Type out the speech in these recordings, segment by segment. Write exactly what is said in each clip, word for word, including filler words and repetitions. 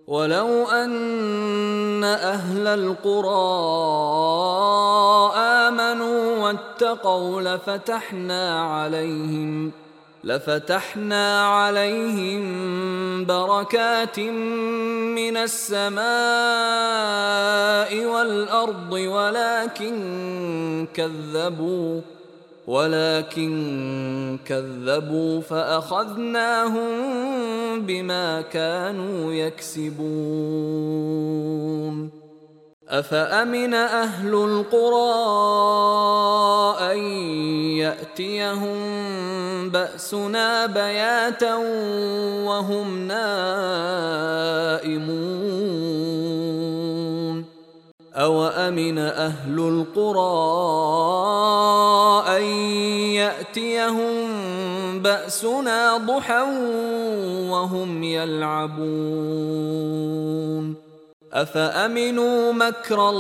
ولو أن أهل القرى آمنوا واتقوا لفتحنا عليهم لفتحنا عليهم بركات من السماء والأرض ولكن كذبوا ولكن كذبوا فأخذناهم بما كانوا يكسبون. أفأمن أهل القرى أن يأتيهم بأسنا بياتا وهم نائمون أوأمن أهل القرى أن يأتيهم بأسنا ضحى وهم يلعبون أفأمنوا مكر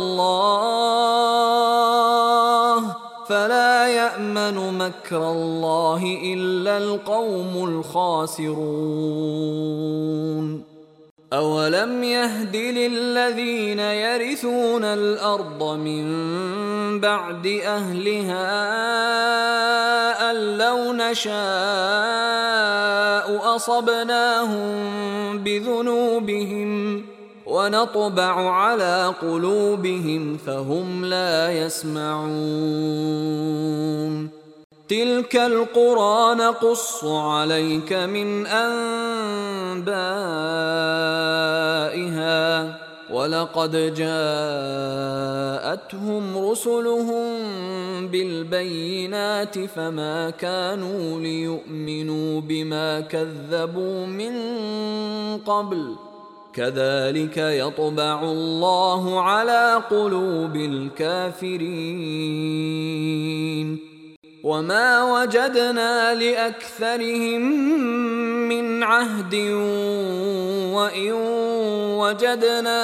الله فلا يأمن مكر الله إلا القوم الخاسرون. أولم يهد للذين يرثون الأرض من بعد أهلها أن لو نشاء أصبناهم بذنوبهم ونطبع على قلوبهم فهم لا يسمعون. تلك القرى نقص عليك من أنبائها ولقد جاءتهم رسلهم بالبينات فما كانوا ليؤمنوا بما كذبوا من قبل كذلك يطبع الله على قلوب الكافرين. وما وجدنا لأكثرهم من عهد وإن وجدنا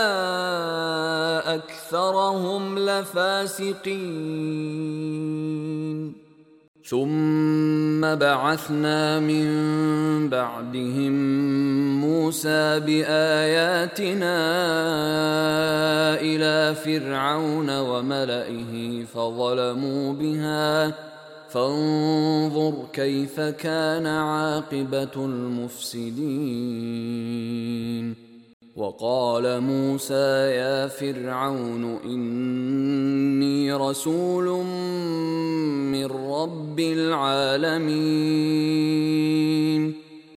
أكثرهم لفاسقين. ثم بعثنا من بعدهم موسى بآياتنا إلى فرعون وملئه فظلموا بها فانظر كيف كان عاقبة المفسدين. وقال موسى يا فرعون إني رسول من رب العالمين